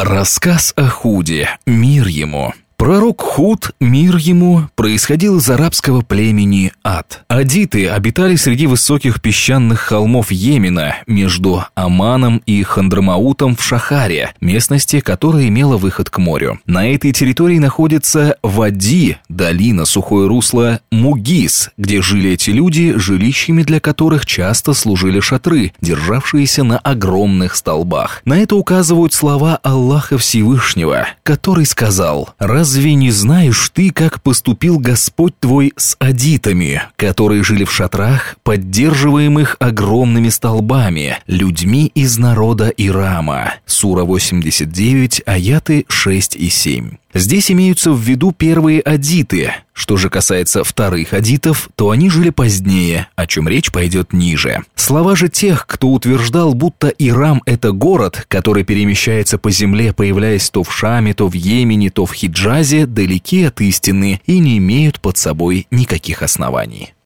Рассказ о Худе, мир ему. Пророк Худ, мир ему, происходил из арабского племени Ад. Адиты обитали среди высоких песчаных холмов Йемена, между Аманом и Хандрамаутом в Шахаре, местности, которая имела выход к морю. На этой территории находится Вади, долина, сухое русло Мугис, где жили эти люди, жилищами для которых часто служили шатры, державшиеся на огромных столбах. На это указывают слова Аллаха Всевышнего, который сказал: «Разве не знаешь ты, как поступил Господь твой с адитами, которые жили в шатрах, поддерживаемых огромными столбами, людьми из народа Ирама?» Сура 89, аяты 6 и 7. Здесь имеются в виду первые адиты. Что же касается вторых адитов, то они жили позднее, о чем речь пойдет ниже. Слова же тех, кто утверждал, будто Ирам – это город, который перемещается по земле, появляясь то в Шаме, то в Йемене, то в Хиджазе, далеки от истины и не имеют под собой никаких оснований.